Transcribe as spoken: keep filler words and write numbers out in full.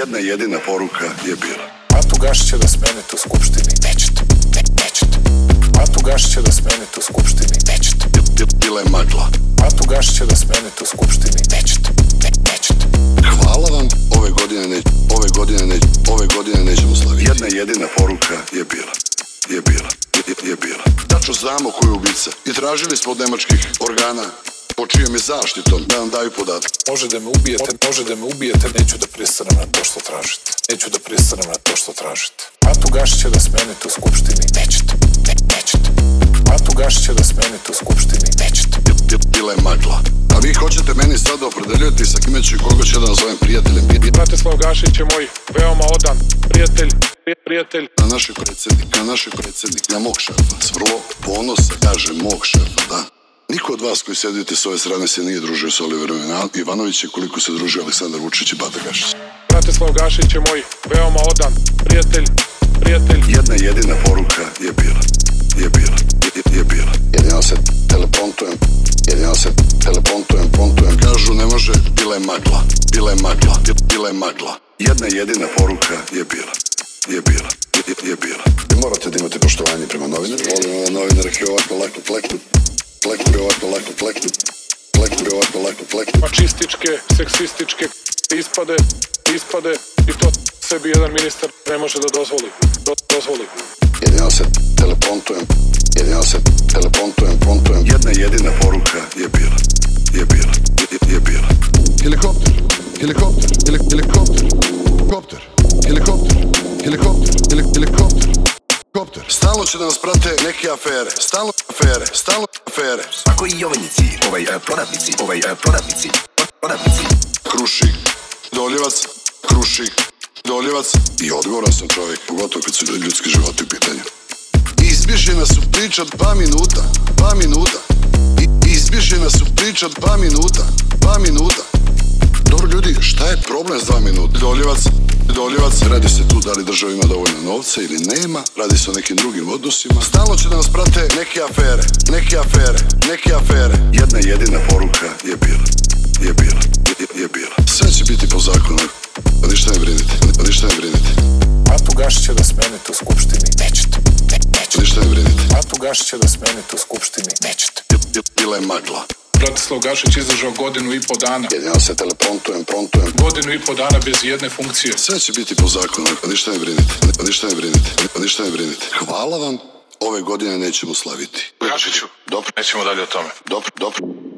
Jedna jedina poruka je bila: Matu Gašića da smenite u Skupštini. Nećete, ne, nećete. Matu Gašića da smenite u Skupštini. Nećete. Bila je magla. Matu Gašića da smenite u Skupštini. Nećete, ne, nećete. Hvala vam, ove godine ne, ove godine ne, ove godine nećemo slaviti. Jedna jedina poruka je bila, je bila, je, je bila. Tačno znamo ko je ubica i tražili smo od nemačkih organa po čijom je zaštitom da nam daju podatke. Može da me ubijete, može da me ubijete, neću da pristanem na to što tražite. Neću da pristanem na to što tražite. Matu Gašića da smenite u Skupštini. Nećete, ne, nećete. Matu Gašića da smenite u Skupštini. Nećete. Bila je magla. A vi hoćete meni sad da opredeljujete sa kime ću i koga ću da nazovem prijateljem. Bratislav Gašić je moj veoma odan prijatelj, prijatelj. Na našeg predsjednika, na našeg predsjednika, na mog šefa. S vrlo ponosa kaže mog šefa, da. Niko od vas koji sedite s ove strane se nije družio s Oliverom Ivanovićem koliko se družio Aleksandar Vučić i Bata Gašić. Bratislav Gašić je moj veoma odan prijatelj, prijatelj. Jedna jedina poruka je bila, je bila, je, je bila. Jedino se telepontujem, jedino se telepontujem, pontujem. Kažu ne može, bila je magla, bila je magla, bila je magla. Jedna jedina poruka je bila, je bila, je, je bila. Vi morate da imate poštovanje prema novinarima. Volim novinara koji ovako lako pleknu. Pleknu bi ovako lako pleknu. Pleknu bi ovako lako pleknu. Mačističke, seksističke ispade, ispade i to sebi jedan ministar ne može da dozvoli. Do, dozvoli. Jedino se telepontujem, jedino se telepontujem, pontujem. Jedna jedina poruka je bila, je bila, je, je bila. Helikopter, helikopter, helikopter, helikopter, helikopter, helikopter, helikopter. Helikopter. Stalno će da nas prate neke afere, stalno afere, stalno afere. Ako i jovenici, ovaj uh, proradnici, ovaj uh, proradnici, proradnici. Krušik, Doljevac, Krušik, Doljevac. I odgovoran sam čovjek, pogotovo kad su ljudski životi u pitanju. Izbježena su priča dva minuta, dva minuta. I, izbježena su priča dva minuta, dva minuta. Dobro ljudi, šta je problem s dva minuta? Doljevac, Doljevac, radi se tu da li država ima dovoljno novca ili nema, radi se o nekim drugim odnosima. Stalno će da nas prate neke afere, neke afere, neke afere. Jedna jedina poruka je bila, je bila, je, je bila. Sve će biti po zakonu, pa ništa ne brinite, pa ništa ne brinite. Matu Gašića da smenite u Skupštini. Nećete, ne, nećete. Ništa ne brinite. Matu Gašića da smenite u Skupštini. Nećete. Bila je magla. Bratislav Gašić izdržao godinu i po dana. Jedino se telepontujem, pontujem. Godinu i po dana bez jedne funkcije. Sve će biti po zakonu, pa ništa ne brinite, pa ništa ne brinite, pa ništa ne brinite. Hvala vam, ove godine nećemo slaviti. Gašiću, Dobro, nećemo dalje o tome. dobro, dobro.